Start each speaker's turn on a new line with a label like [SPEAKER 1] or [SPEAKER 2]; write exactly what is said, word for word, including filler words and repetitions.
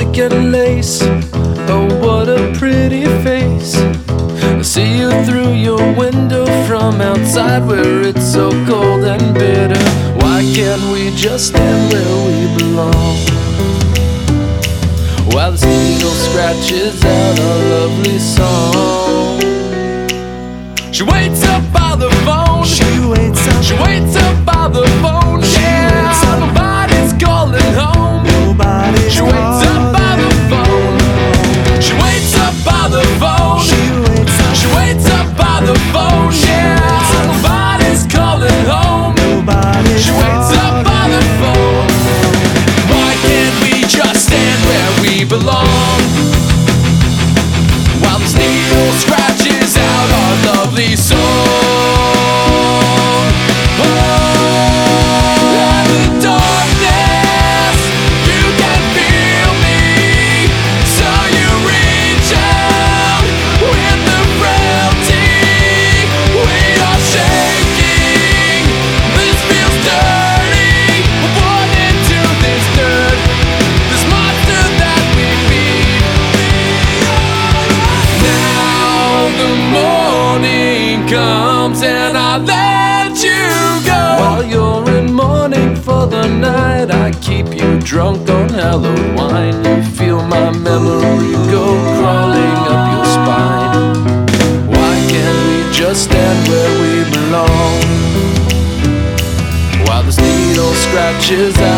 [SPEAKER 1] silk and lace. Oh, what a pretty face. I see you through your window from outside where it's so cold and bitter. Why can't we just stand where we belong? While this needle scratches out our lovely song. She waits up by the phone.
[SPEAKER 2] She waits up.
[SPEAKER 1] She waits up by the phone.
[SPEAKER 2] She
[SPEAKER 1] Yeah,
[SPEAKER 2] waits up.
[SPEAKER 1] nobody's calling home.
[SPEAKER 2] Nobody's
[SPEAKER 1] She waits up by the phone. She waits up by the phone.
[SPEAKER 2] She waits up.
[SPEAKER 1] She waits up by the phone. Yeah, nobody's calling home.
[SPEAKER 2] Nobody's
[SPEAKER 1] She waits up by the phone. Why can't we just stand where we belong? While this needle scratches out our lovely song. Oh, in the darkness, you can feel me. So you reach out with the frailty. We are shaking. This feels dirty. We're born into this dirt. This monster that we feed. Now the morning comes and I let you go. While you're in mourning for the night, I keep you drunk on hallowed wine. You feel my memory go crawling up your spine. Why can't we just stand where we belong? While this needle scratches